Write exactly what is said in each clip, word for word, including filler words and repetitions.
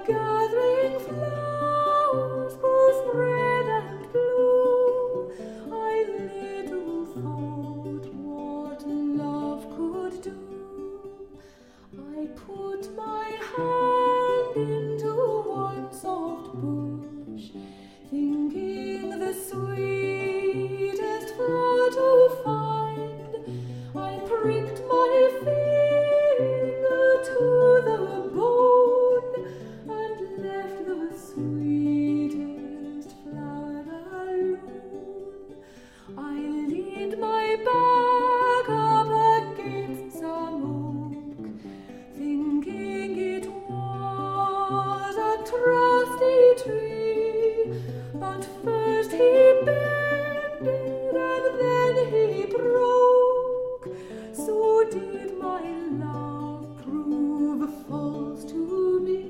gathering flowers, both red and blue. I little thought what love could do. I put my hand into one soft bush, thinking the sweetest flower to find. I pricked my finger to the bone and left the sweetest flower alone. I leaned my back up against some oak, thinking it was a trusty tree. But first he bended and then he broke. So did my love prove false to me.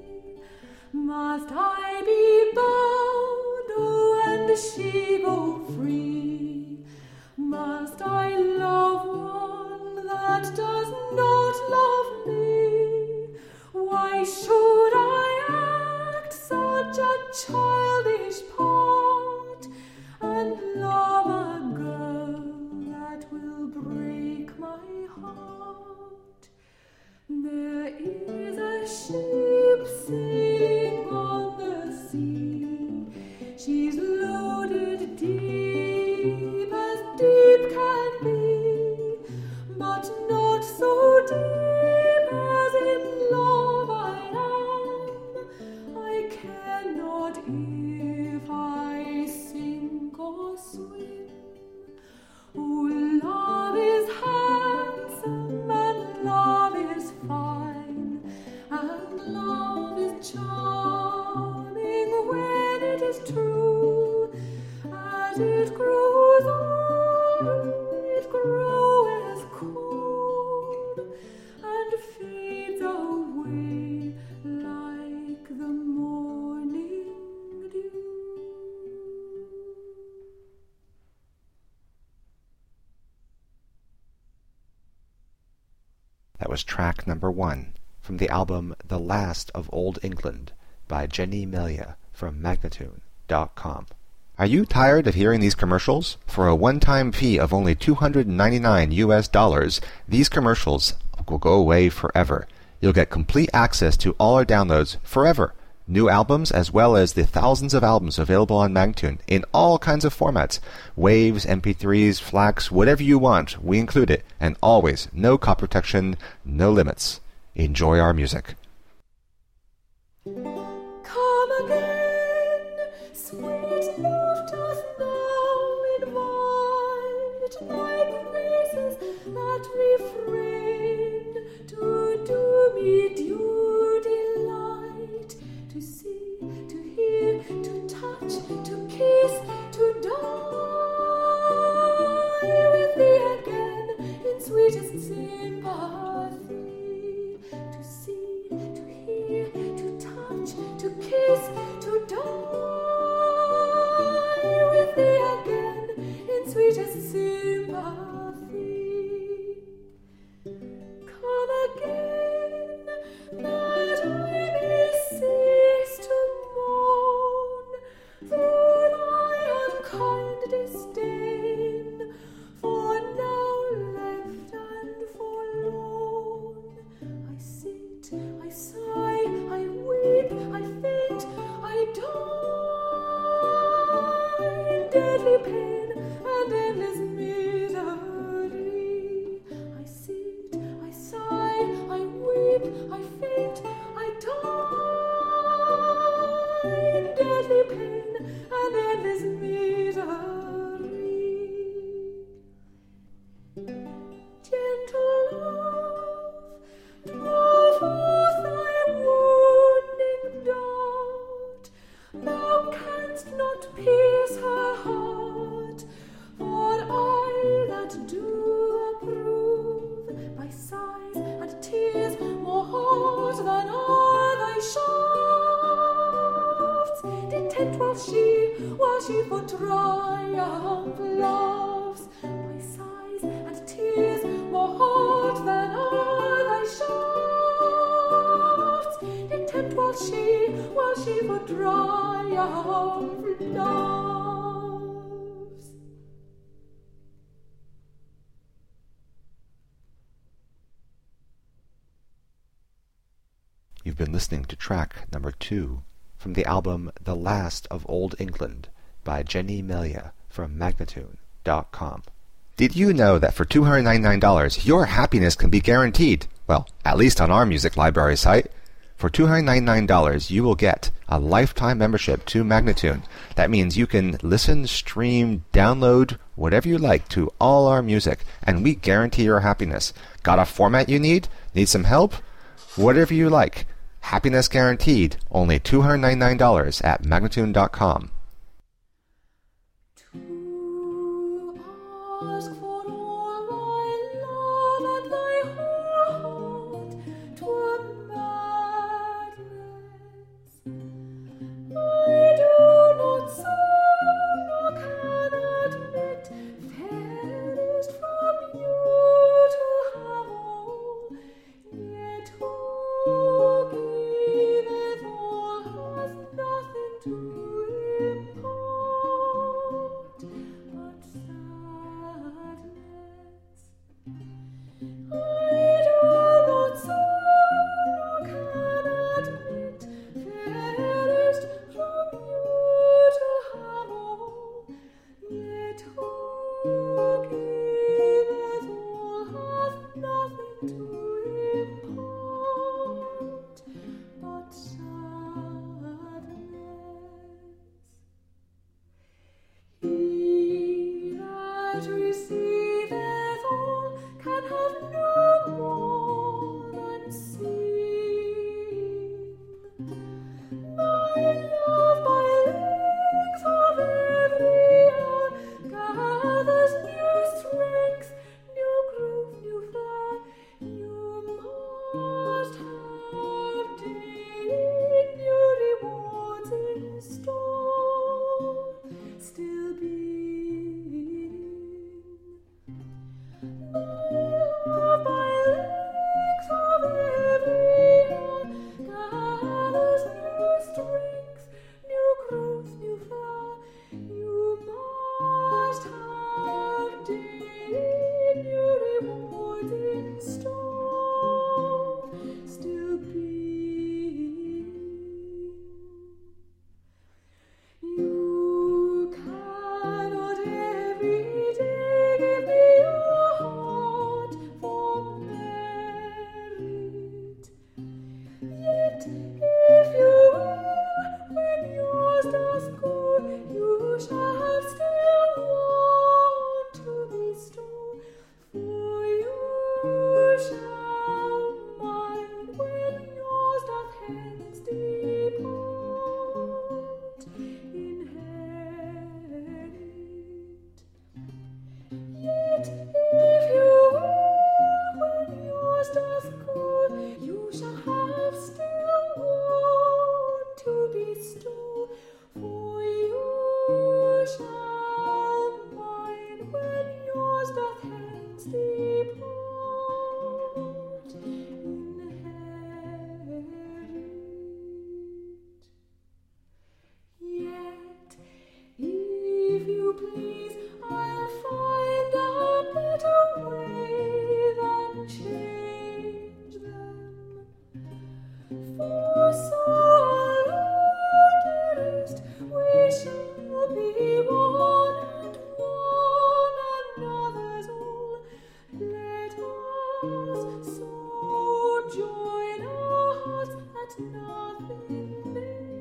Must I be bound, oh, and she go free? Must I love one that does not love me? Why should I act such a childish part and love a girl that will break my heart? There is a ship sailing on the sea. She's loaded deep as deep can be, but not so deep as in love I am. I cannot if I sink or swim. Oh, love is handsome and love is fine, and love is charming when it is true. As it grows older, it grows cold and fades away like the morning dew. That was track number one from the album The Last of Old England by Jenny Melia from Magnatune dot com. Are you tired of hearing these commercials? For a one-time fee of only two hundred ninety-nine U S dollars, these commercials will go away forever. You'll get complete access to all our downloads forever. New albums as well as the thousands of albums available on Magnatune in all kinds of formats. Waves, M P threes, FLACs, whatever you want, we include it. And always, no copy protection, no limits. Enjoy our music. Come again, sweet love doth now invite thy graces that refrain to do me due delight, to see, to hear, to touch, to kiss, to die with thee again in sweetest sympathy, to see, to hear, to touch, to kiss, to die with thee again in sweetest sympathy. Come again, that I may cease to mourn through thy unkind disdain, for now left and forlorn, I sit, I sigh, I weep, I faint, I die in deadly pain and endless misery. I sit, I sigh, I weep, I faint, I die in deadly pain and endless misery. Gentle love, draw forth thy wounding dart. Thou canst not pierce her heart, for I that do approve by sighs and tears more hot than are thy shafts. Detent while she, while she for triumph laughs, by sighs and tears more hot than are thy shafts. Detent while while she, while she would dry her loves. You've been listening to track number two from the album The Last of Old England by Jenny Melia from Magnatune dot com. Did you know that for two hundred ninety-nine dollars your happiness can be guaranteed? Well, at least on our music library site. For two hundred ninety-nine dollars you will get a lifetime membership to Magnatune. That means you can listen, stream, download, whatever you like to all our music, and we guarantee your happiness. Got a format you need? Need some help? Whatever you like. Happiness guaranteed. Only two hundred ninety-nine dollars at Magnatune dot com. To ask for all thy love and thy heart, 'twere madness. I do not so, nor can admit, fairest from you to have all, yet who giveth all hath nothing to impart but sadness. I do not so, nor can admit, fairest from you to have all, yet who giveth all hath nothing to impart but sadness. He that receiveth all can have no more than seen. My love by length of every hour gathers new strength, new groove, new flower. You must have daily new rewards in store, still being. My love by length of every hour gathers new strength, new growth, new flower. You must have daily new rewards in store, still being. You cannot every day give me your heart for merit. Yet if you will, when yours does go, you shall have still one to bestow. For you shall mind when yours doth hence depart, inherit. Yet if you will, when yours doth go, you shall have still one to bestow. For you shall mind when yours doth hence depart, inherit. Yet, if you please, I'll find a better way than change them. For so long, dearest, we shall be one and one another's all. Let us so join our hearts that nothing may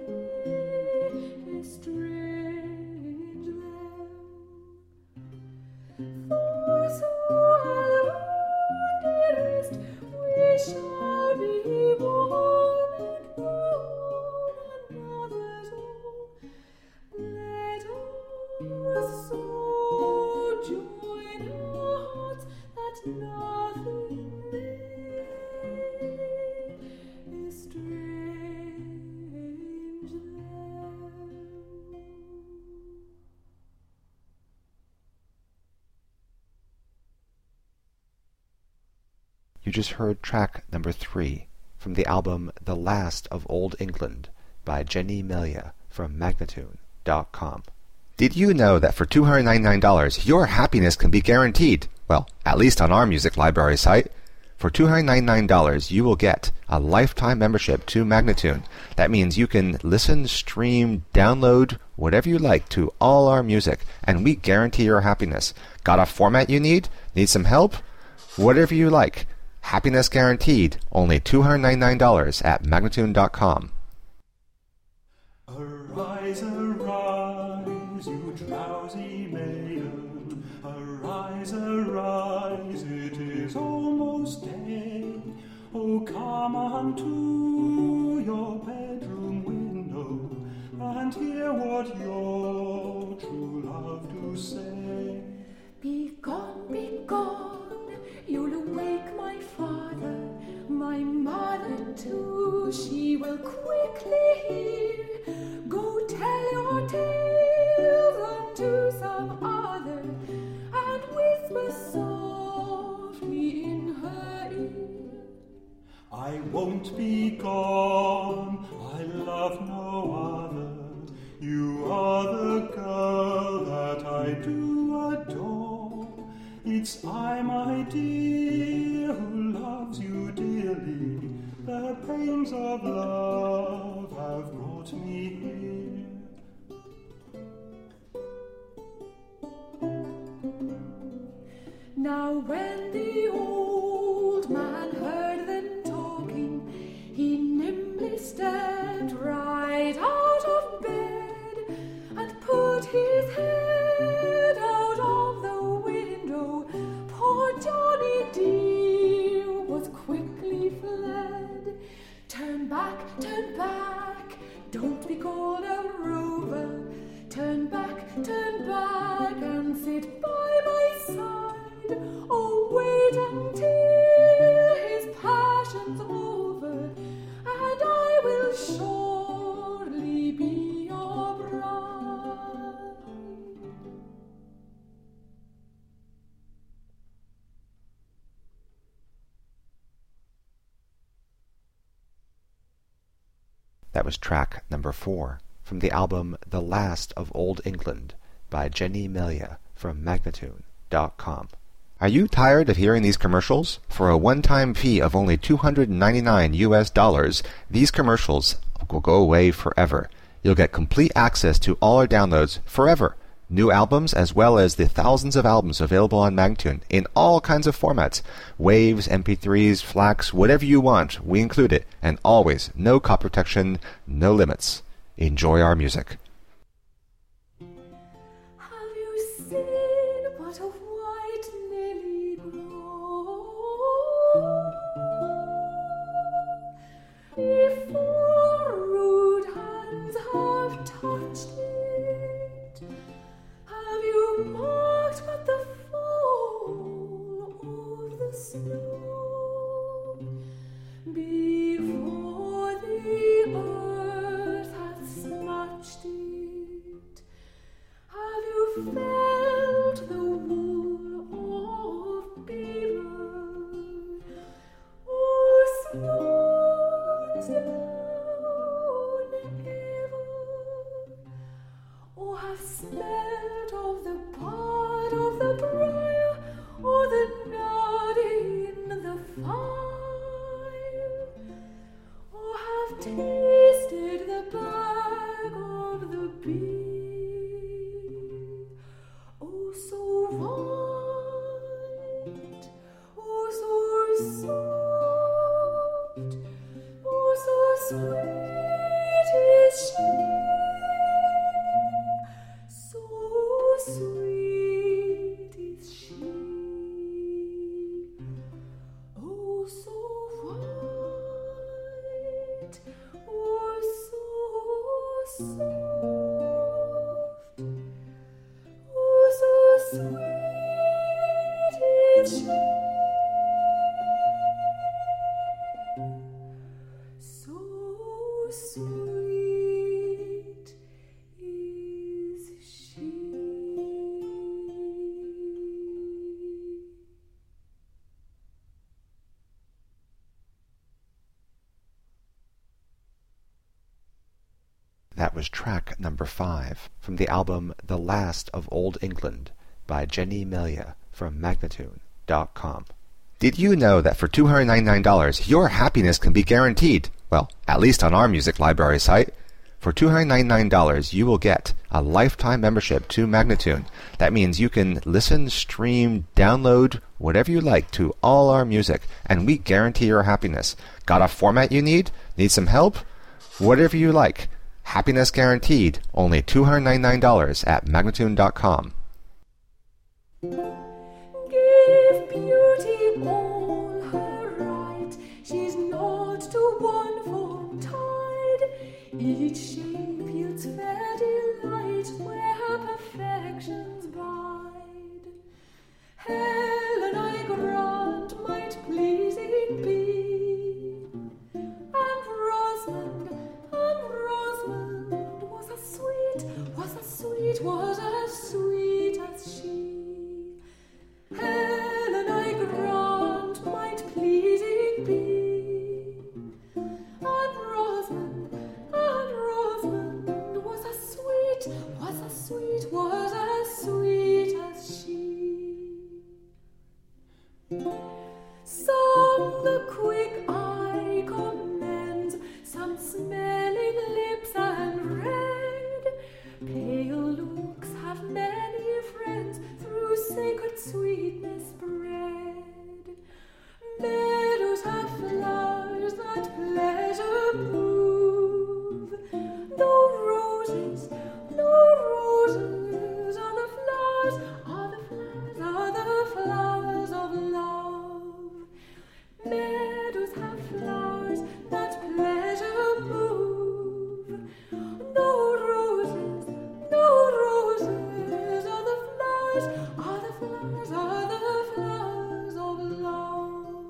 estrange them. For so long, dearest, we shall be one and one another's all. Let us so join our hearts that nothing may estrange them. You just heard track number three from the album The Last of Old England by Jenny Melia from Magnatune dot com. Did you know that for two hundred ninety-nine dollars your happiness can be guaranteed? Well, at least on our music library site. For two hundred ninety-nine dollars you will get a lifetime membership to Magnatune. That means you can listen, stream, download, whatever you like to all our music, and we guarantee your happiness. Got a format you need? Need some help? Whatever you like. Happiness guaranteed. Only two hundred ninety-nine dollars at Magnatune dot com. Arise, arise, you drowsy maiden. Arise, arise, it is almost day. Oh, come unto your bedroom window and hear what your true love do say. Be gone, be gone, you'll awake my father, my mother too, she will quickly hear. Go tell your tales unto some other, and whisper softly in her ear. I won't be gone, I love no other. You are the girl that I do adore. It's I, my dear, who loves you dearly. The pains of love have brought me here. Now when the old man heard them talking, he nimbly stepped right out of bed and put his head out of the window. Poor Johnny dear was quickly fled. Turn back, turn back, don't be called a rover. Turn back, turn back, and sit by my side. Oh, wait until his passion's over, and I will surely be your bride. That was track number four from the album The Last of Old England by Jenny Melia from Magnatune dot com. Are you tired of hearing these commercials? For a one-time fee of only two hundred ninety-nine U S dollars, these commercials will go away forever. You'll get complete access to all our downloads forever. New albums as well as the thousands of albums available on Magnatune in all kinds of formats. Waves, M P threes, FLACs, whatever you want, we include it. And always, no copy protection, no limits. Enjoy our music. Have you seen what a white lily blows? Before rude hands have touched it, have you marked but the fall of the snow? Before the earth hath smudged it, have you felt the wool of beaver? Oh, snows down ever, or have smelt of the bud of the briar, or the nut in the fire, or have tasted the bag of the bee? Oh, so white, oh, so soft, oh, so sweet is she, so sweet is she. Oh, so white, oh, so soft, oh, so sweet is she, so sweet is she. That was track number five from the album The Last of Old England by Jenny Melia from Magnatune dot com. Did you know that for two hundred ninety-nine dollars your happiness can be guaranteed? Well, at least on our music library site. For two hundred ninety-nine dollars you will get a lifetime membership to Magnatune. That means you can listen, stream, download, whatever you like to all our music, and we guarantee your happiness. Got a format you need? Need some help? Whatever you like. Happiness guaranteed. Only two hundred ninety-nine dollars at Magnatune dot com. Give beauty all her right. She's not to one form tied. Each shape yields fair delight where her perfections bide. Helen, I grant, might pleasing be, and Rosamond, and Rosamond was as sweet, was as sweet, was as sweet as she. Helen, I grant, might pleasing be, and Rosamond, and Rosamond was as sweet, was as sweet, was as sweet as she. Some the quick eye commends, some smelling lips and red. Pale looks have many friends, through sacred sweetness bred. Meadows have flowers that pleasure move, though roses, though roses are the flowers, are the flowers, are the flowers of love. Meadows have flowers that pleasure move, though roses, though roses are the flowers, are the flowers, are the flowers of love.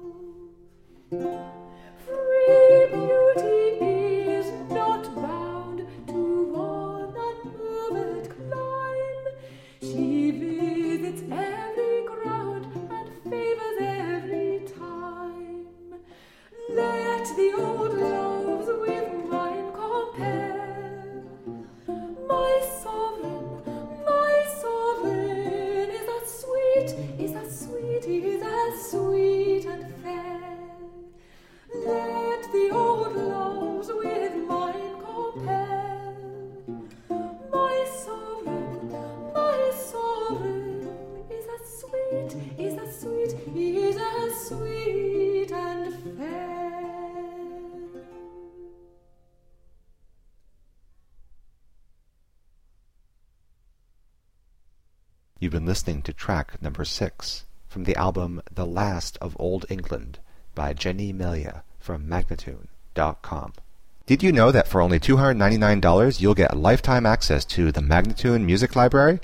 Free beauty is not bound to one unmoved clime. She visits every ground and favors every time. Let the old loves with mine compare. My sovereign, my sovereign is as sweet, is as sweet, is as sweet and fair. Let the old loves with mine compare. My sovereign, my sovereign is as sweet, is as sweet, is as sweet and fair. You've been listening to track number six from the album The Last of Old England by Jenny Melia from Magnatune dot com. Did you know that for only two hundred ninety-nine dollars you'll get lifetime access to the Magnatune Music Library?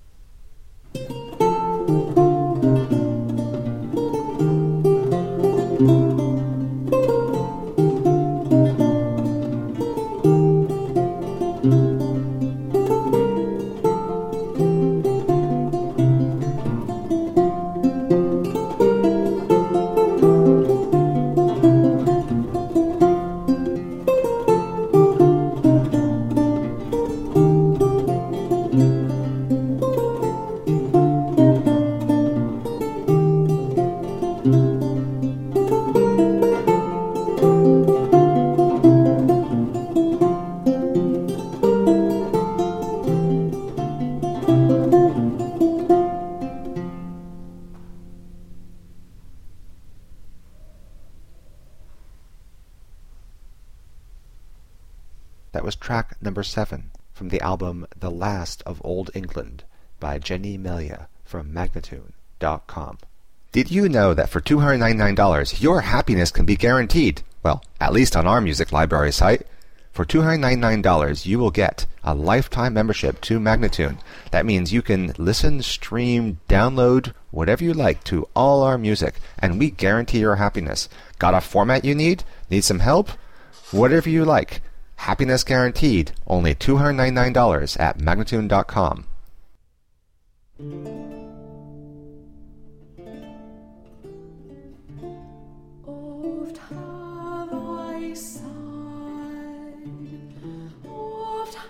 That was track number seven from the album The Last of Old England by Jenny Melia from Magnatune dot com. Did you know that for two hundred ninety-nine dollars your happiness can be guaranteed? Well, at least on our music library site. For two hundred ninety-nine dollars you will get a lifetime membership to Magnatune. That means you can listen, stream, download, whatever you like to all our music, and we guarantee your happiness. Got a format you need? Need some help? Whatever you like. Happiness guaranteed. Only two hundred ninety-nine dollars at Magnatune dot com. Oft have I sighed, oft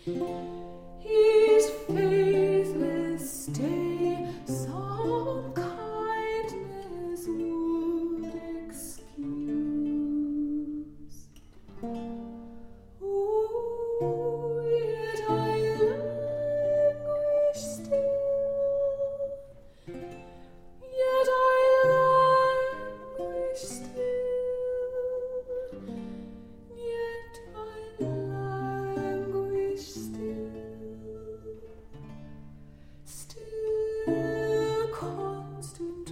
his faithless stay some kindness would excuse. Oh, yet I languish still, yet I languish still, yet I languish still, still constant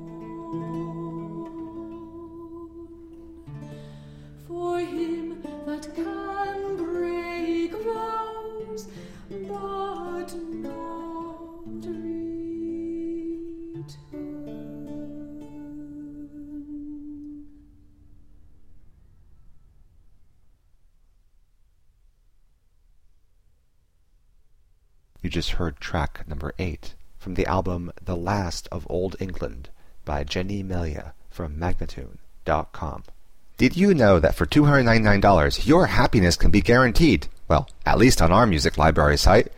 mourn for him that can break vows but not return. You just heard track number eight from the album The Last of Old England by Jenny Melia from Magnatune dot com. Did you know that for two hundred ninety-nine dollars your happiness can be guaranteed? Well, at least on our music library site.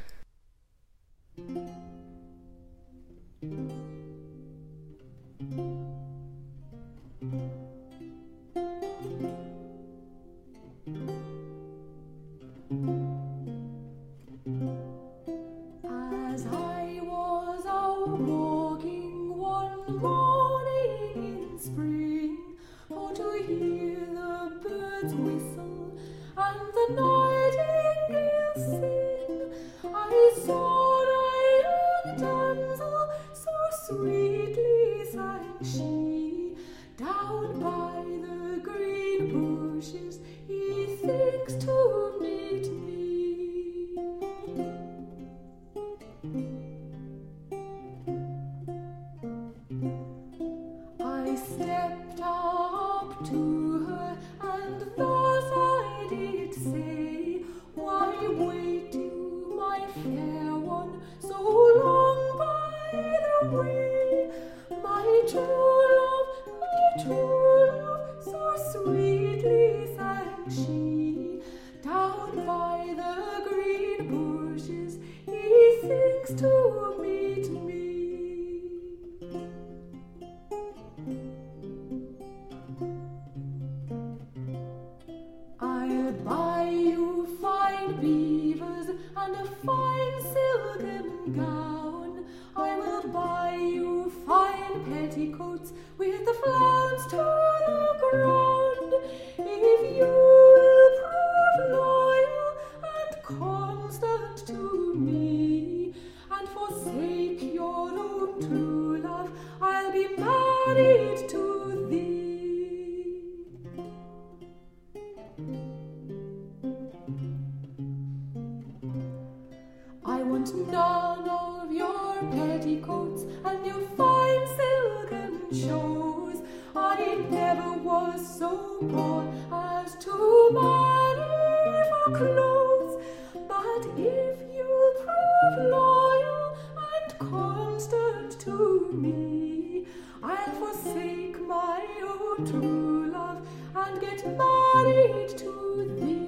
As I was out walking one morning in spring, for to hear the birds whistle and the nightingale sing, I saw a young damsel, so sweetly sang she, down by the green bushes he thinks to meet me. I stepped up to her and thus I did say, why wait you, my fair one, so long by the way? My true love, my true love, so sweetly sang she, down by the green bushes he thinks to meet me. I'll buy you fine beavers and a fine silken gown. I will buy you fine petticoats with the flounce to the ground. If you will prove loyal and constant to me, and forsake your own true love, I'll be married to thee. I want none of your petticoats and your fine silken shows. I never was so poor as to marry for clothes. But if you'll prove loyal and constant to me, I'll forsake my own true love and get married to thee.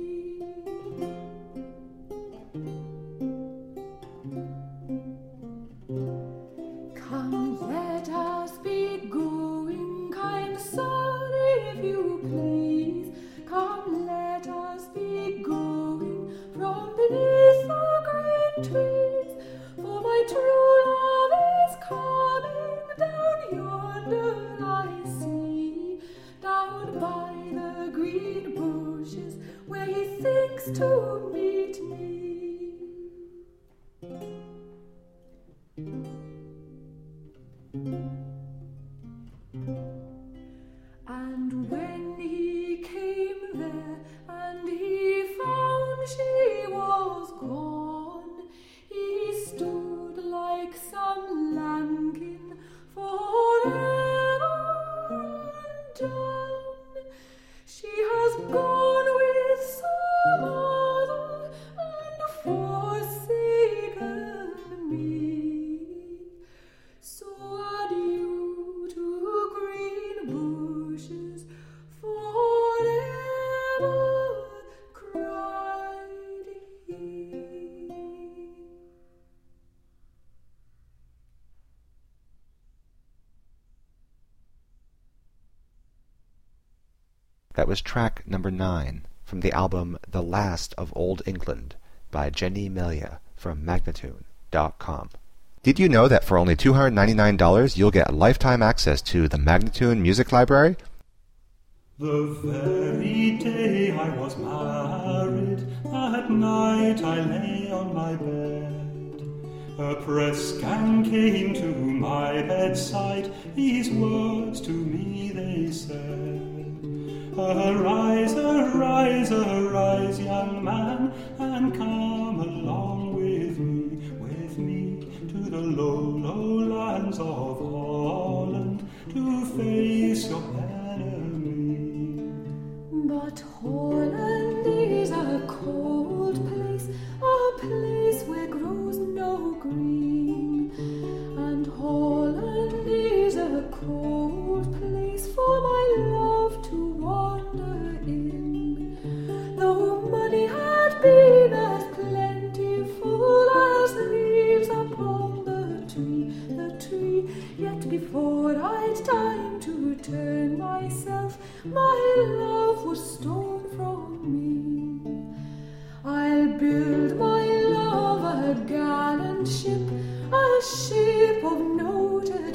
Come, let us be going, kind sir, if you please. Come, let us be going from beneath the green trees. For my true love is coming down yonder, I see, down by the That was track number nine from the album The Last of Old England by Jenny Melia from Magnatune dot com. Did you know that for only two hundred ninety-nine dollars you'll get lifetime access to the Magnatune Music Library? The very day I was married, that night I lay on my bed. A press gang came to my bedside, these words to me they said. Arise, arise, arise, young man, and come along with me, with me, to the low, low lands of Holland, to face your enemy. But Holland is a cold place, a place where grows no green. And Holland is a cold place for my love to wander in. Though money had been as plentiful as leaves upon the tree, the tree, yet before I'd time to turn myself, my love was torn from me. I'll build my love a gallant ship, a ship of noted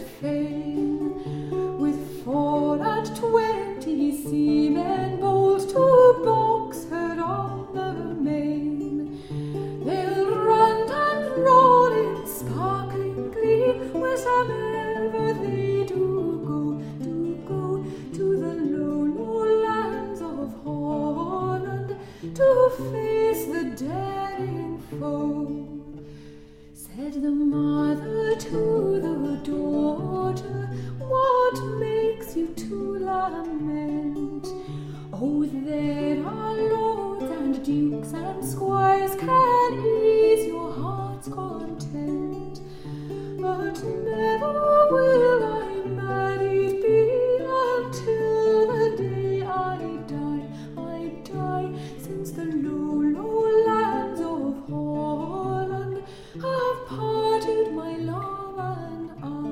fame, with four and twenty seamen bold to box her on the main. They'll run and roll in sparkling glee, wheresoever they do go, do go to the low, low lands of Holland, to face the daring foe. Said the mother to the daughter, what makes you to lament? Oh, there are lords and dukes and squires can ease your heart's content, but never will I married be until the day I die, I die, since the low, low lands of Holland have parted my love and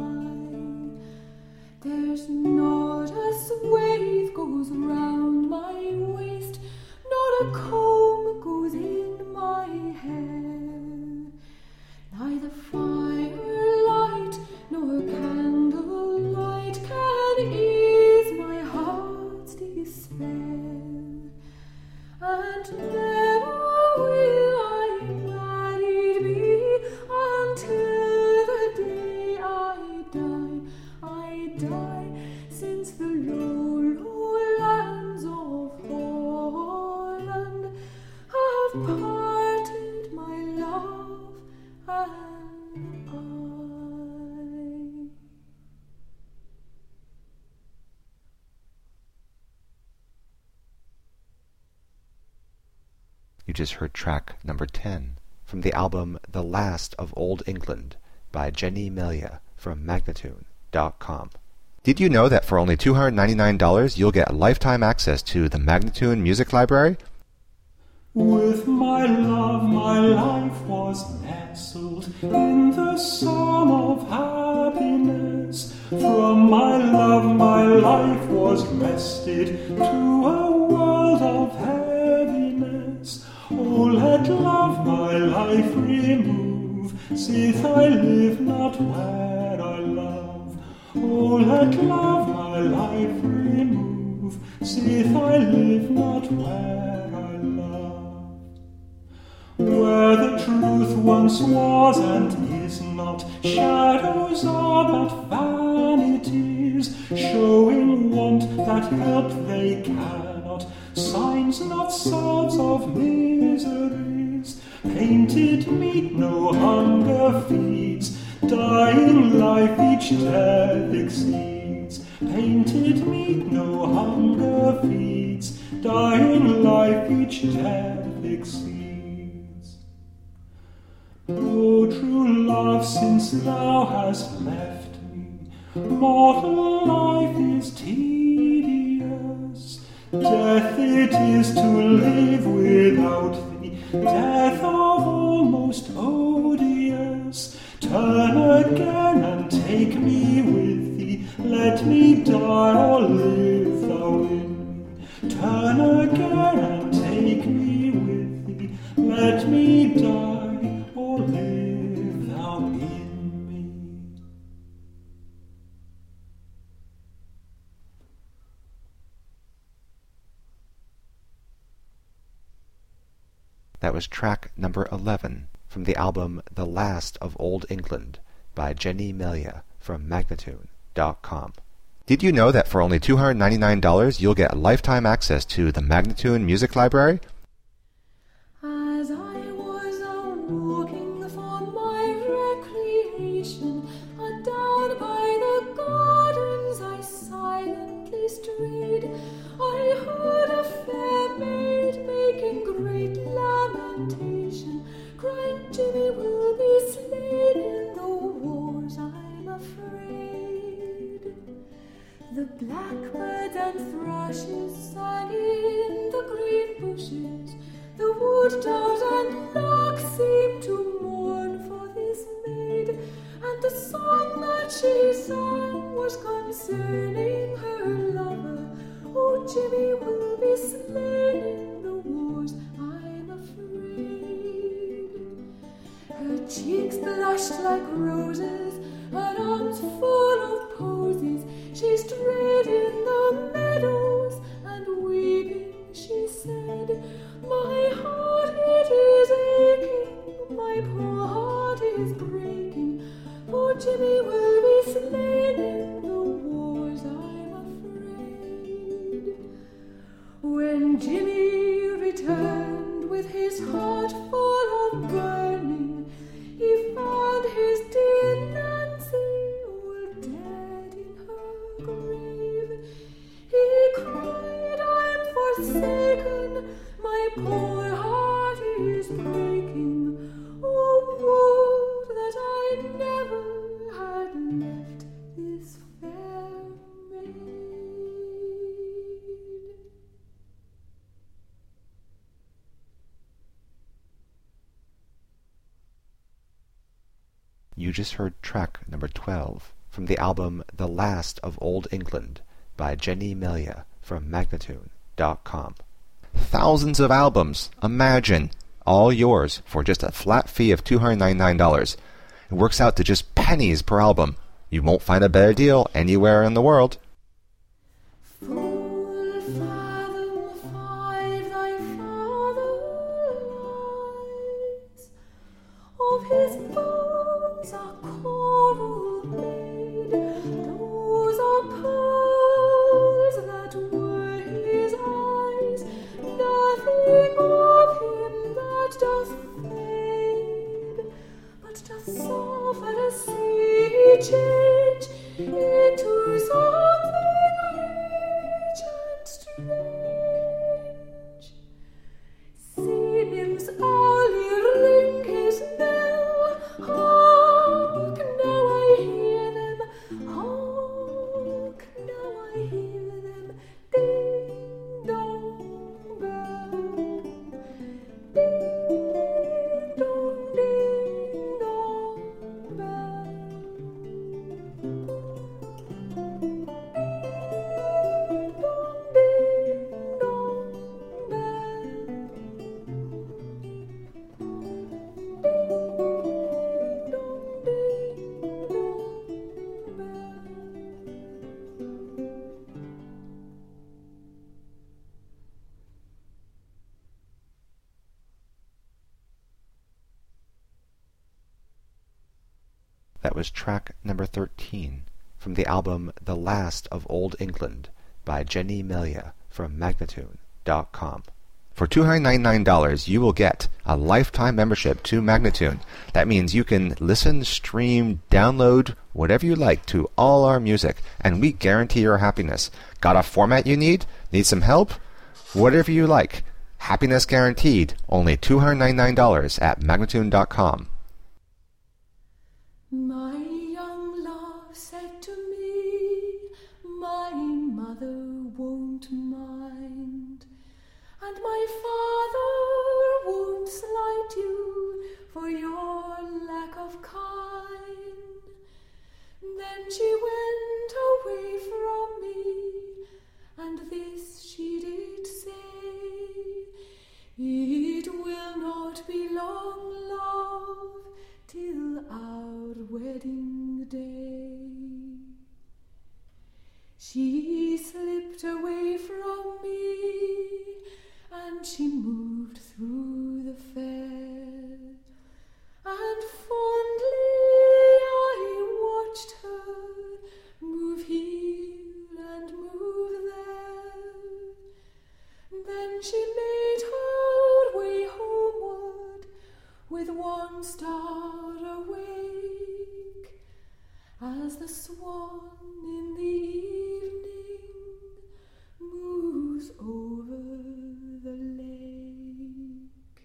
I. There's not a swathe goes round my waist, not a comb goes in my hair. Neither firelight nor candlelight can ease my heart's despair. And never will I married be until the day I die, I die, since the low, low lands of Holland have parted my love and I. You just heard track number ten from the album The Last of Old England by Jenny Melia from Magnatune dot com. Did you know that for only two hundred ninety-nine dollars you'll get lifetime access to the Magnatune Music Library? With my love my life was nestled in the sum of happiness. From my love my life was wrested to a world of heaviness. Oh, let love my life remove, sith I live not where I love. Oh, let love my life remove, sith I live not where I love. Where the truth once was and is not, shadows are but vanities, showing want that help they cannot, signs not salves of miseries. Painted meat no hunger feeds, dying life each death exceeds. Painted meat no hunger feeds, dying life each death exceeds. O true love, since thou hast left me, mortal life is tedious. Death it is to live without thee, death of almost odious. Turn again and take me with thee, let me die or live thou in me. Turn was track number eleven from the album The Last of Old England by Jenny Melia from Magnatune dot com. Did you know that for only two hundred ninety-nine dollars you'll get lifetime access to the Magnatune Music Library? As I was a walking for my recreation, a down by the gardens I silently strayed. I heard a fair maid making great lamentation, crying, "Jimmy will be slain in the wars, I'm afraid." The blackbird and thrushes sang in the green bushes. The wood doves and larks seemed to mourn for this maid, and the song that she sang was concerning her lover. "Oh, Jimmy will be slain in the wars, I'm afraid." Her cheeks blushed like roses, her arms full of posies. She strayed in the meadows, and weeping she said, "My heart it is aching, my poor heart is breaking, for Jimmy will be slain in the wars, I'm afraid." When Jimmy returned with his heart full of burning, he found his dear Nancy all dead in her grave. He cried, "I'm forsaken, my poor heart is breaking. Oh, would that I never had left this fair maid." You just heard track number twelve from the album The Last of Old England by Jenny Melia from Magnatune dot com. Thousands of albums, imagine, all yours for just a flat fee of two hundred ninety-nine dollars. It works out to just pennies per album. You won't find a better deal anywhere in the world. Full fathom five thy father lies, of his bones are coral made, those are pearls that were his eyes, nothing of him that doth fade, but doth soften a sea change into something rich and strange. Sea nymphs hourly ring his bell, hark, now I hear them, hark, now I hear them, ding dong bell, ding dong, ding dong bell. That was track number thirteen from the album The Last of Old England by Jenny Melia from Magnatune dot com. For two hundred ninety-nine dollars you will get a lifetime membership to Magnatune. That means you can listen, stream, download, whatever you like to all our music, and we guarantee your happiness. Got a format you need? Need some help? Whatever you like. Happiness guaranteed. Only two hundred ninety-nine dollars at Magnatune dot com. My young love said to me, "My mother won't mind, and my father won't slight you for your lack of kind." Then she went away from me, and this she did say, "It will not be long, love, till our wedding day." She slipped away from me, and she moved through the fair young star awake as the swan in the evening moves over the lake.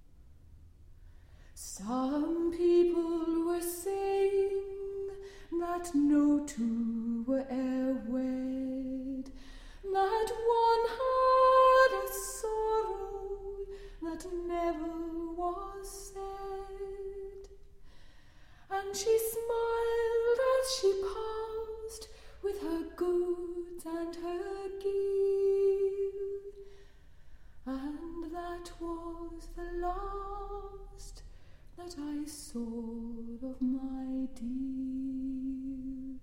Some people were saying that no two were e'er wed, that one had a sorrow that never was said. And she smiled as she passed with her goods and her gear, and that was the last that I saw of my dear.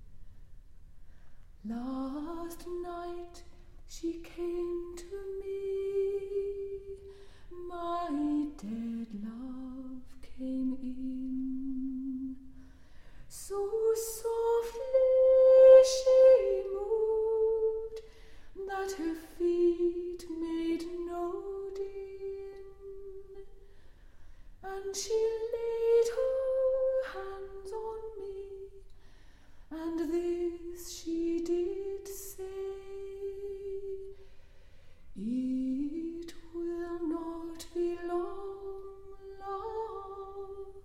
Last night she came to me, my dead love came in. So softly she moved that her feet made no din, and she laid her hands on me, and this she did say, it will not be long, love,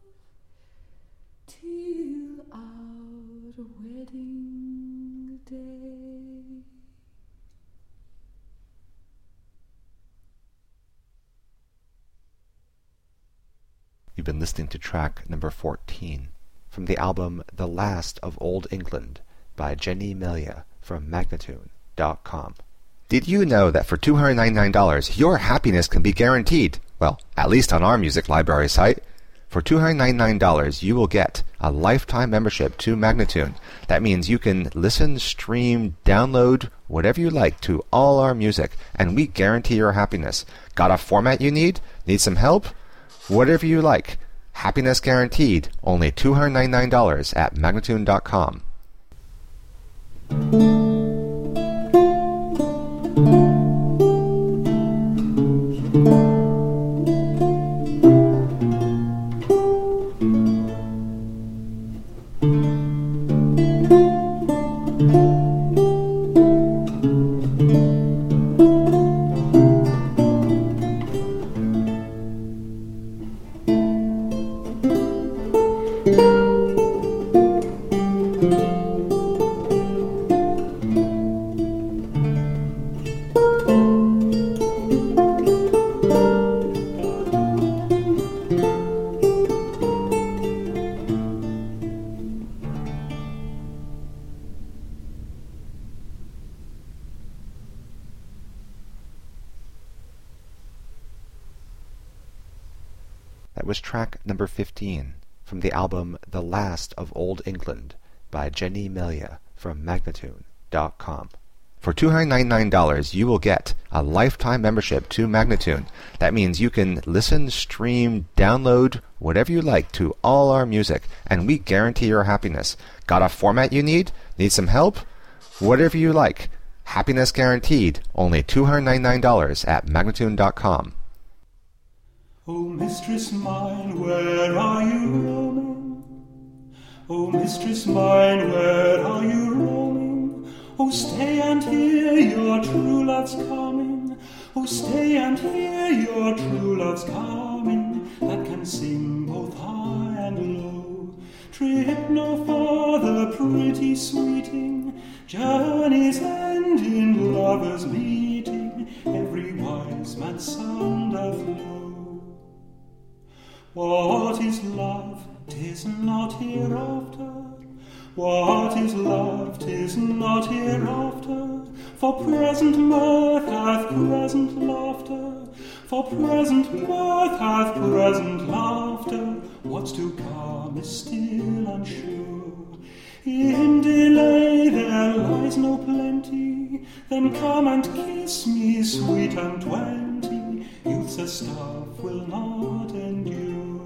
till our wedding day. You've been listening to track number fourteen from the album The Last of Old England by Jenny Melia from Magnatune dot com. Did you know that for two hundred ninety-nine dollars your happiness can be guaranteed? Well, at least on our music library site. For two hundred ninety-nine dollars you will get a lifetime membership to Magnatune. That means you can listen, stream, download, whatever you like to all our music, and we guarantee your happiness. Got a format you need? Need some help? Whatever you like. Happiness guaranteed. Only two hundred ninety-nine dollars at Magnatune dot com. That was track number fifteen from the album The Last of Old England by Jenny Melia from Magnatune dot com. For two hundred ninety-nine dollars you will get a lifetime membership to Magnatune. That means you can listen, stream, download, whatever you like to all our music, and we guarantee your happiness. Got a format you need? Need some help? Whatever you like. Happiness guaranteed. Only two hundred ninety-nine dollars at Magnatune dot com. O mistress mine, where are you roaming? O mistress mine, where are you roaming? O stay and hear your true love's coming. O stay and hear your true love's coming, that can sing both high and low. Trip no farther, pretty sweeting, journeys end in lovers' meeting, every wise man's son doth know. What is love? 'Tis not hereafter. What is love? 'Tis not hereafter. For present mirth hath present laughter. For present mirth hath present laughter. What's to come is still unsure. In delay there lies no plenty. Then come and kiss me, sweet and twenty. Youth's stuff will not endure.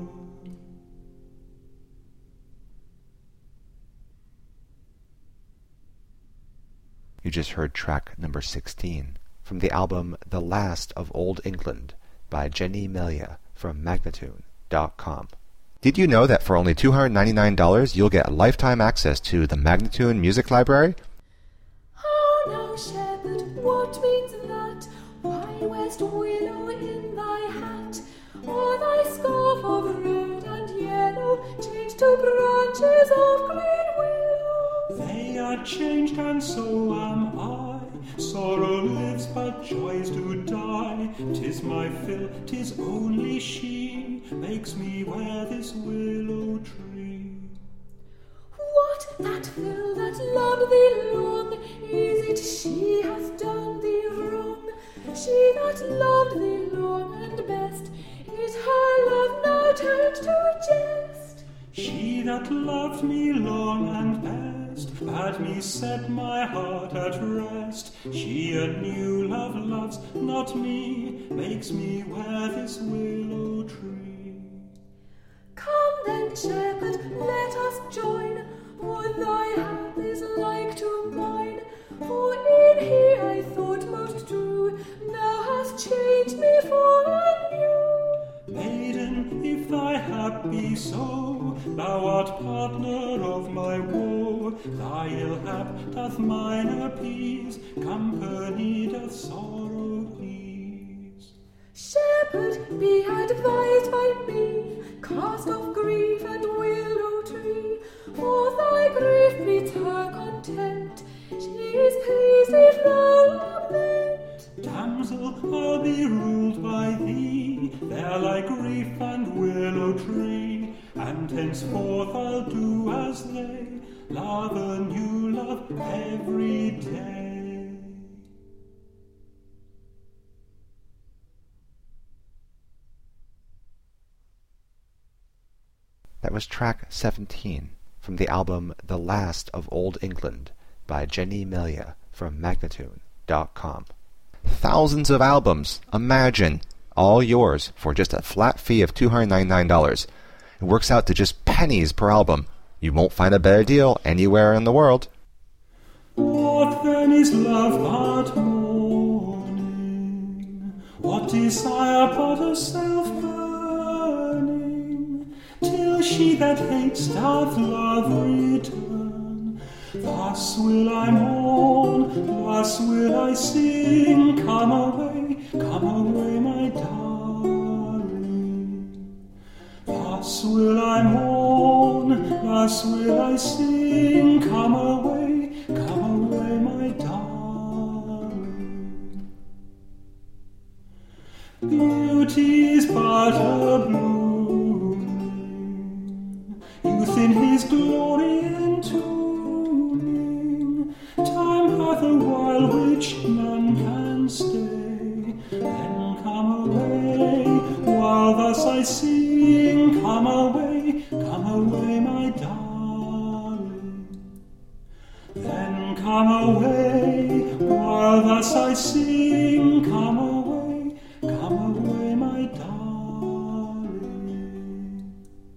You just heard track number sixteen from the album The Last of Old England by Jenny Melia from Magnatune dot com. Did you know that for only two hundred ninety-nine dollars you'll get lifetime access to the Magnatune Music Library? How now, shepherd, what means that? Why wear'st willow in thy hat? Or thy scarf of red and yellow changed to branches of green willow? They are changed and so am I. Sorrow lives but joys do die. 'Tis my fill, 'tis only she makes me wear this willow tree. What, that fill that loved thee long? Is it she hath done thee wrong? She that loved thee long and best, is her love now turned to jest? She that loved me long and best, bade me set my heart at rest. She a new love loves, not me, makes me wear this willow tree. Come then, shepherd, let us join, for thy hap is like to mine. For in he I thought most true, thou hast changed me for a new. Maiden, if thy hap be so, thou art partner of my woe. Thy ill hap doth mine appease, company doth sorrow ease. Shepherd, be advised by me, cast off grief and willow tree, for thy grief meets her content. She is pleased if thou lament. Damsel, I'll be ruled by thee, there like grief and willow tree, and henceforth I'll do as they, love a new love every day. That was track seventeen from the album The Last of Old England by Jenny Melia from Magnatune dot com. Thousands of albums, imagine, all yours for just a flat fee of two hundred ninety-nine dollars. It works out to just pennies per album. You won't find a better deal anywhere in the world. What then is love but mourning? What desire but a self-burning? Till she that hates doth love return. Thus will I mourn, thus will I sing. Come away, come away, my darling. Thus will I mourn, thus will I sing. Come away, come away, my darling. Beauty is but a blooming, youth in his glory entombing. Time hath a while which none can stay. Then come away, while thus I sing. Come away, come away, my darling. Then come away, while thus I sing. Come away, come away, my darling.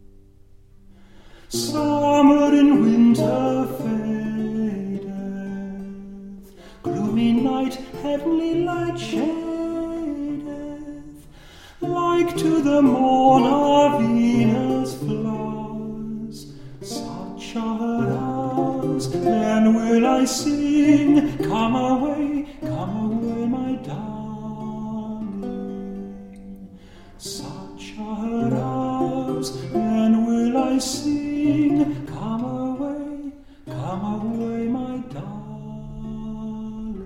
Summer in winter fadeth, gloomy night heavenly light shadeth, like to the morn of Venus' flowers. Such are her hours, then will I sing. Come away, come away, my darling. Such are her hours, then will I sing. Come away, come away, my darling.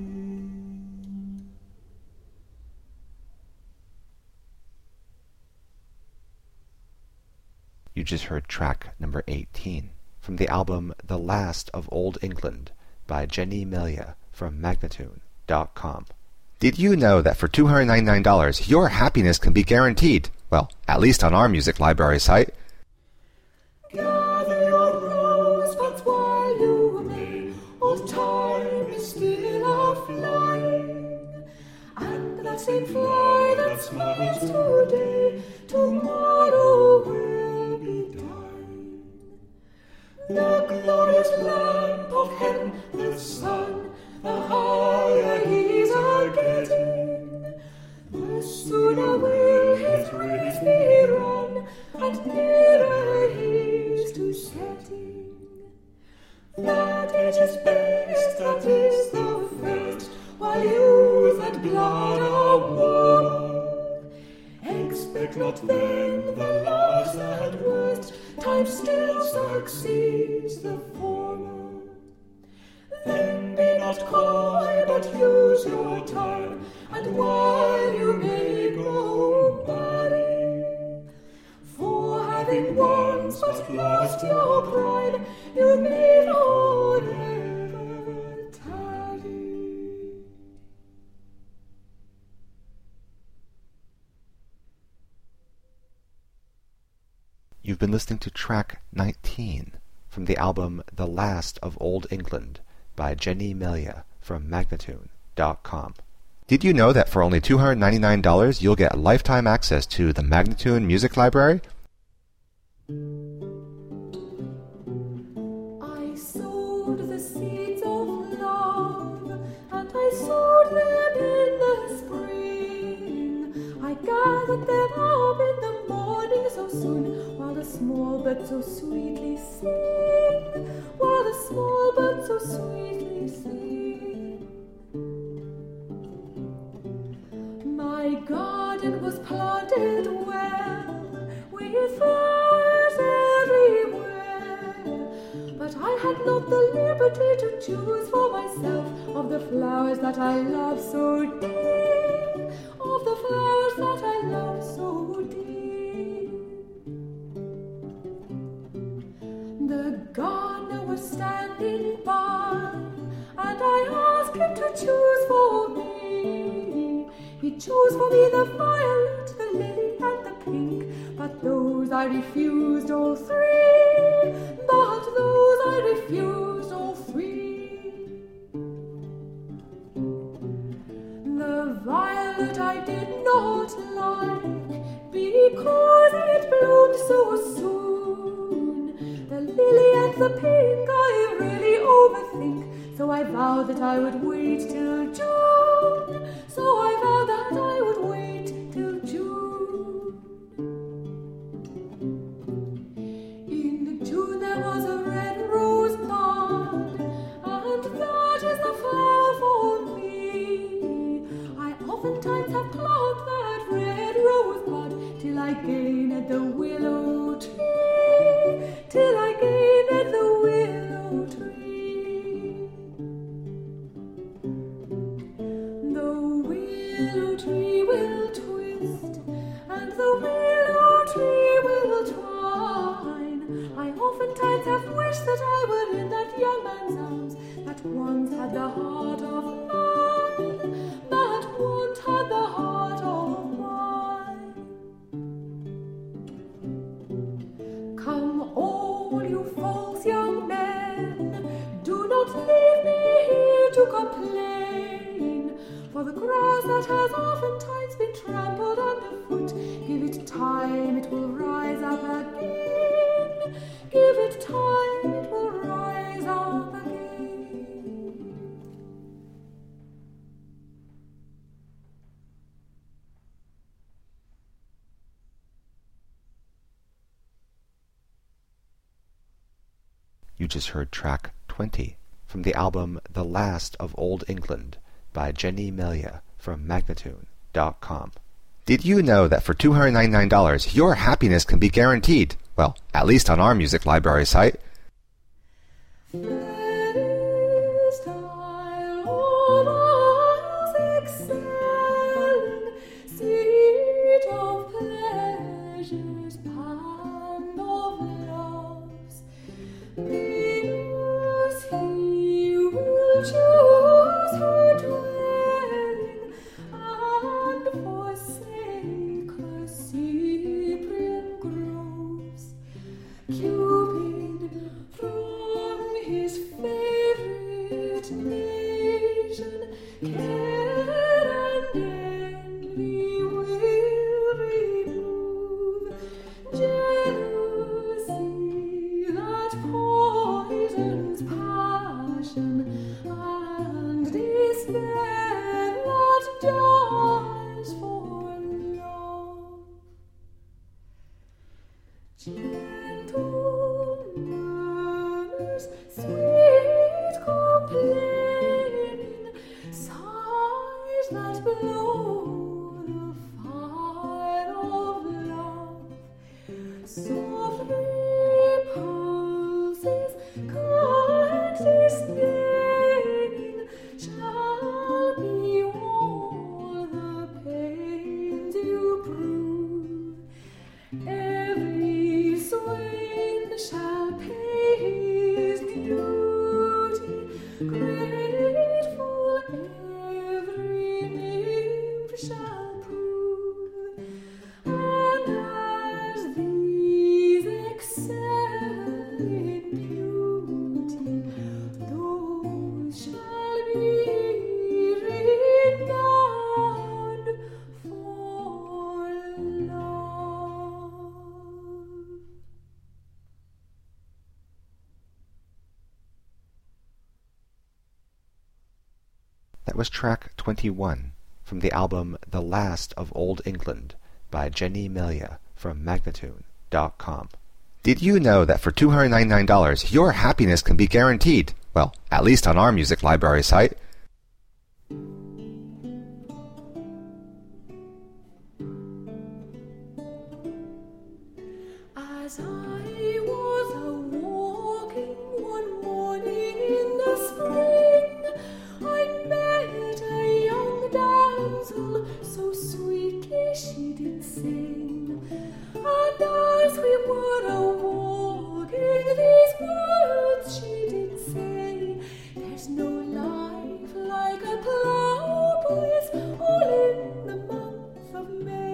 You just heard track number eighteen from the album The Last of Old England by Jenny Melia from Magnatune dot com. Did you know that for two hundred ninety-nine dollars your happiness can be guaranteed? Well, at least on our music library site. Gather your rosebuds while you may, old time is still a-flying, and that same fly that smiles today, tomorrow will be dying. The glorious lamp of heaven, the sun, the higher he's a-getting, the sooner will his rays be run, and nearer age's best, that is the first, while youth and blood are warmer. Expect not then the last and worst, time still succeeds the former. Then be not coy, but use your time, and while you may grow marry. For having once but lost your pride, you may not ever tarry. You've been listening to track nineteen from the album The Last of Old England by Jenny Melia from Magnatune dot com. Did you know that for only two hundred ninety-nine dollars you'll get lifetime access to the Magnatune Music Library? I sowed the seeds of love, and I sowed them in the spring. I gathered them up in the morning so soon, while the small birds so sweetly sing, while the small birds so sweetly sing. My garden was planted well, with flowers everywhere, but I had not the liberty to choose for myself of the flowers that I love so deep, of the flowers that I love so deep. The gardener was standing by, and I asked him to choose for me. He chose for me the violet, the lily, and the pink, but those I refused all three, but those I refused all three. The violet I did not like, because it bloomed so soon. The lily and the pink I really overthink, so I vowed that I would wait till June. So I vowed that I would wait till June. In June there was a red rose bud, and that is the flower for me. I oftentimes have plucked that red rose bud, till I gained the willow tree, till I gained the willow tree. The willow tree will twist, and the willow tree will twine. I oftentimes have wished that I were in that young man's arms, that once had the heart of mine, that once had the heart of mine. Come, all you false young men, do not leave me here to complain, for the grass that has oftentimes been trampled underfoot, give it time, it will rise up again. Give it time, it will rise up again. You just heard track twenty from the album The Last of Old England by Jenny Melia from Magnatune dot com. Did you know that for two hundred ninety-nine dollars your happiness can be guaranteed? Well, at least on our music library site. Fairest isle of isles excelling, seat of pleasures, band of loves, Venus he will choose her dwelling, and forsake her Cyprian groves. Cupid from his soft repulses, kind disdaining, shall be all the pains you prove. Every swain shall pay his duty, grateful every nymph shall prove. And as these excel in beauty, those shall be renowned for love. That was track twenty-one from the album The Last of Old England by Jenny Melia from Magnatune dot com. Did you know that for two hundred ninety-nine dollars your happiness can be guaranteed? Well, at least on our music library site. As I was a-walking one morning in the spring, I met a young damsel, so sweetly she did sing. And as we were a-walking, these words she did say: there's no life like a ploughboy's, all in the month of May.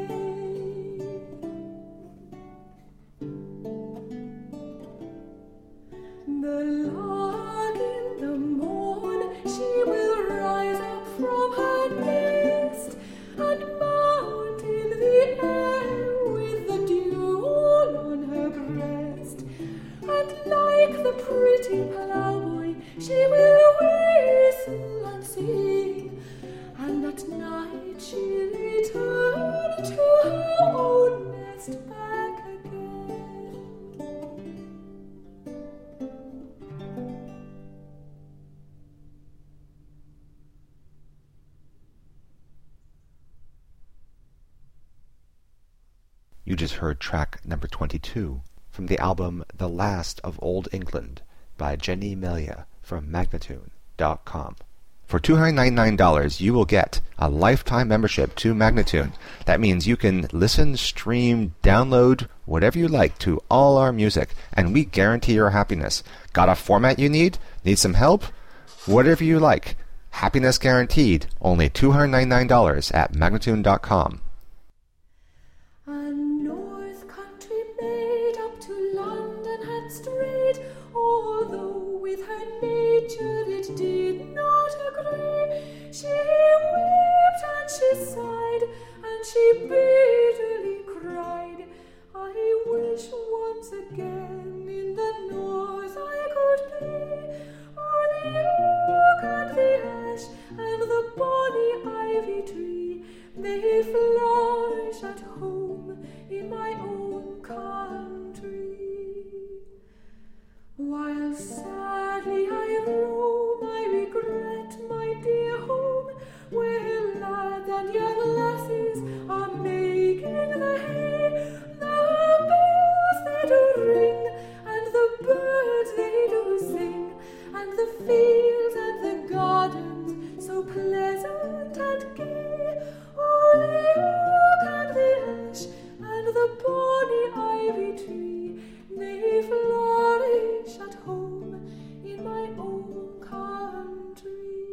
The lark in the morn, she will rise up from her nest and mount in the air with the dew all on her breast. And like the pretty ploughboy, she will whistle and sing, and at night she'll return to her own nest back again. You just heard track number twenty-two from the album The Last of Old England by Jenny Melia from Magnatune dot com. For two hundred ninety-nine dollars you will get a lifetime membership to Magnatune. That means you can listen, stream, download, whatever you like to all our music, and we guarantee your happiness. Got a format you need? Need some help? Whatever you like. Happiness guaranteed. Only two hundred ninety-nine dollars at Magnatune dot com. A north country maid up to London had strayed, although with her nature it did not agree. She wept and she sighed and she bitterly cried, I wish once again in the north I could be, or the oak and the ash and the bonny ivy tree, they flourish at home in my own country. While sadly I roam, I regret my dear home, where lads and young lasses are making the hay. The bells they do ring, and the birds they do sing, and the fields and the gardens so pleasant and gay. Oh, the oak and the ash and the bonny ivy tree, they flourish at home in my own country.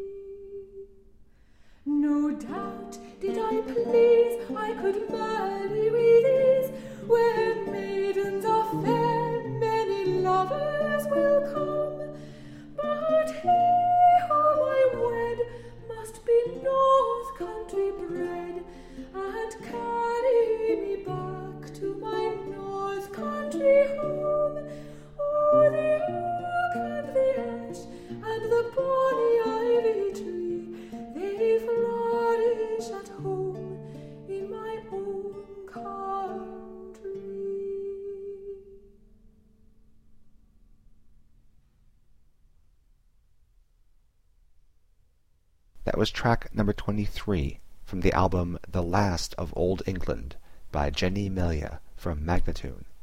No doubt, did I please, I could marry with ease, where maidens are fair, many lovers will come. But he whom I wed must be north country bred, and carry me back to my north country home. Oh, the oak and the ash and the bonny ivy tree, they flourish at home in my own country. That was track number twenty-three from the album The Last of Old England by Jenny Melia from Magnatune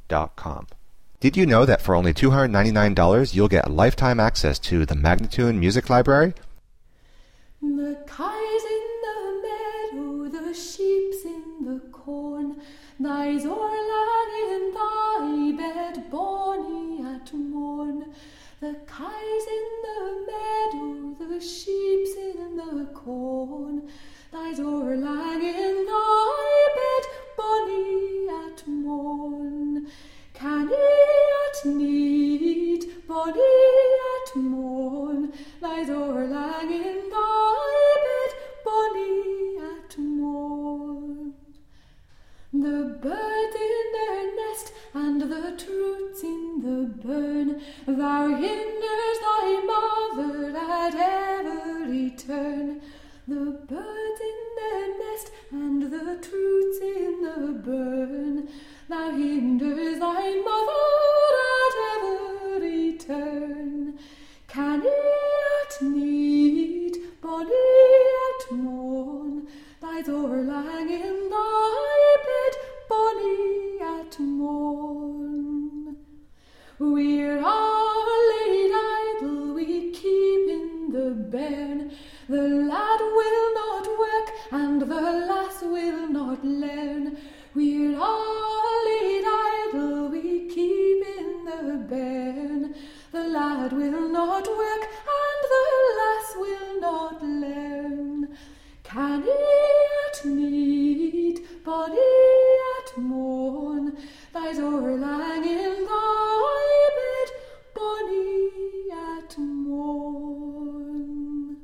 dot com. Did you know that for only two hundred ninety-nine dollars you'll get lifetime access to the Magnatune Music Library? The kye's in the meadow, the sheep's in the corn. Thy's orlan in thy bed, bonny at morn. The kye's in the meadow, the sheep's in the corn. Thy's orlan in thy bed, bonny at morn. Canny at need, bonny at morn. Thy's orlan in thy bed, bonny at morn. The birds in their nest and the troots in the burn, thou hinders thy mother at every turn. The birds in their nest and the troots in the burn, thou hinders thy mother at every turn. Canny at need, bonny at morn. Thy's orlan in thy bed, bonny at morn. We're all laid idle, we keep in the bairn. The lad will not work, and the lass will not learn. We're all laid idle, we keep in the bairn. The lad will not work, and the lass will not learn. Canny at need, bonny at morn. Thy's orlan in thy bed, bonny at morn.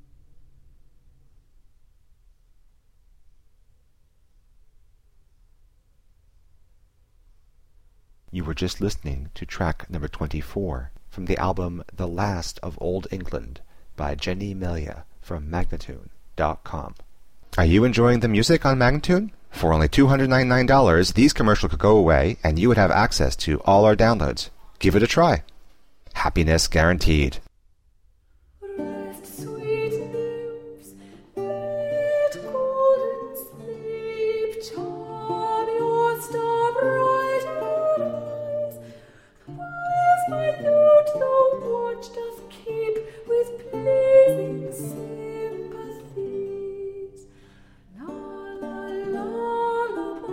You were just listening to track number twenty-four from the album The Last of Old England by Jenny Melia from Magnatune dot com. Are you enjoying the music on Magnatune? For only two hundred ninety-nine dollars, these commercials could go away and you would have access to all our downloads. Give it a try. Happiness guaranteed. Rest, sweet nymphs, let golden sleep charm your star-bright eyes. Whilst my lute the watch doth keep with pleasing sympathies. La la lullaby,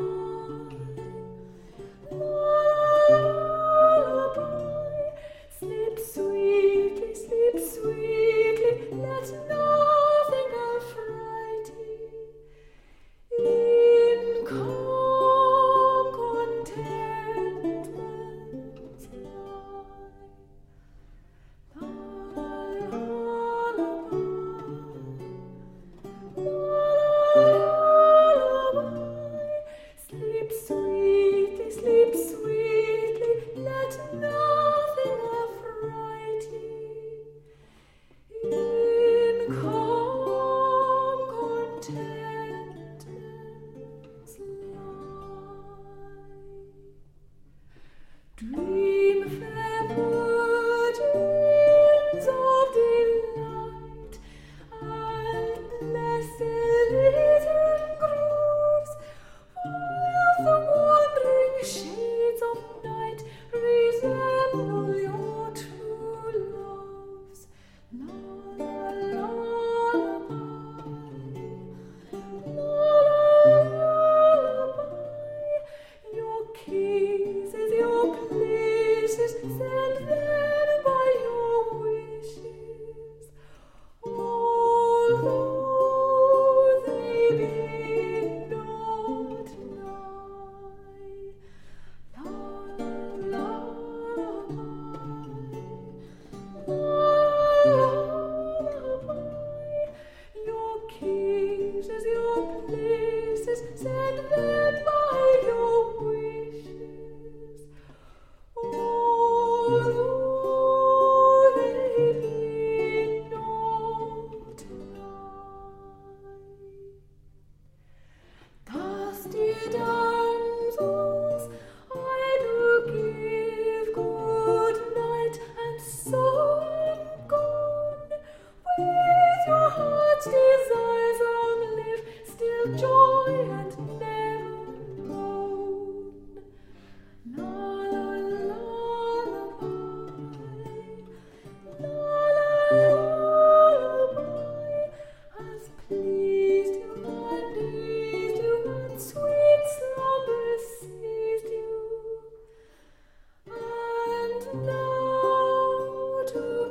lullaby. Sleep sweetly, sleep sweetly, let nothing affright thee. In calm contentment lie. Sleep sweetly, sleep sweetly, let nothing affright thee. In calm contentment lie. Dream fair virgins of delight, and blessed elysian groves, while the wandering shades of night resemble your true loves. La la lullaby, lullaby. Your kisses, your places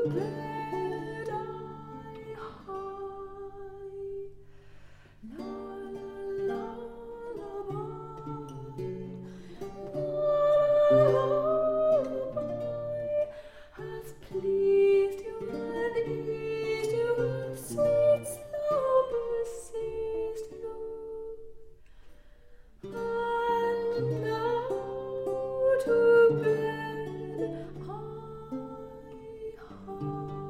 bed I hie. La la lullaby, lullaby has pleased you and eased you, and sweet slumber seized you. And now to bed I hie.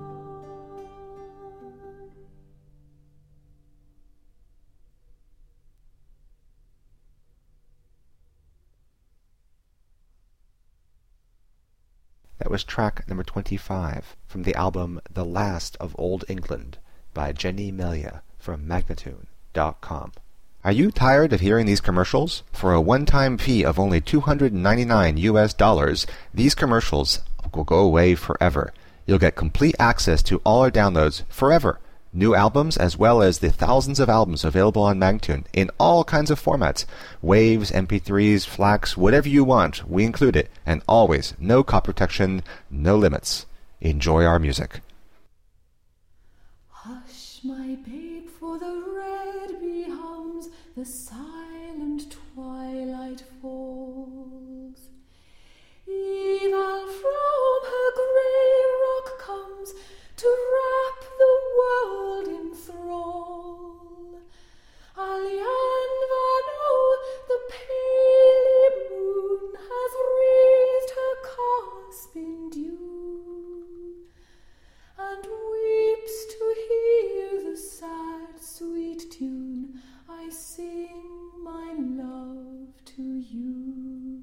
That was track number twenty-five from the album The Last of Old England by Jenny Melia from Magnatune dot com. Are you tired of hearing these commercials? For a one-time fee of only two hundred ninety-nine U S dollars, these commercials will go away forever. You'll get complete access to all our downloads forever. New albums as well as the thousands of albums available on Magnatune in all kinds of formats. Waves, M P threes, FLACs, whatever you want, we include it. And always, no copy protection, no limits. Enjoy our music. Hush, my babe, for the red bee hums, the silent twilight falls. Evil from her grey rock comes to wrap the world in thrall. Alianvano, the pale moon, has raised her cusp in dew, and weeps to hear the sad, sweet tune I sing, my love, to you.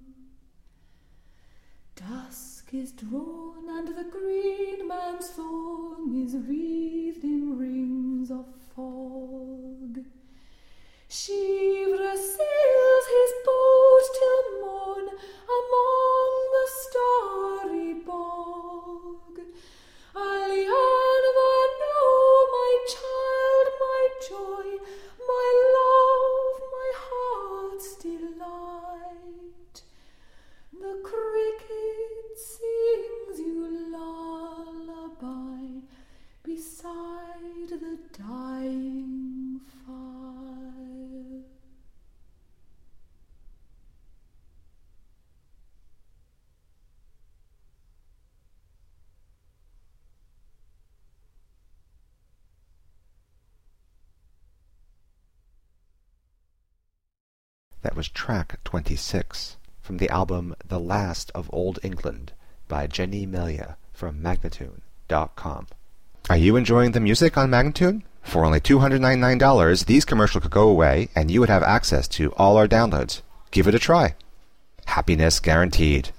Dusk is drawn, and the green man's song is wreathed in rings of fog. Shivra sails his boat till morn among the starry bog. Alianva, know, my child, my joy, my love, my heart's delight. The cricket sings you lullaby beside the dying fire. That was track twenty-six from the album The Last of Old England by Jenny Melia from Magnatune dot com. Are you enjoying the music on Magnatune? For only two hundred ninety-nine dollars, these commercials could go away and you would have access to all our downloads. Give it a try. Happiness guaranteed.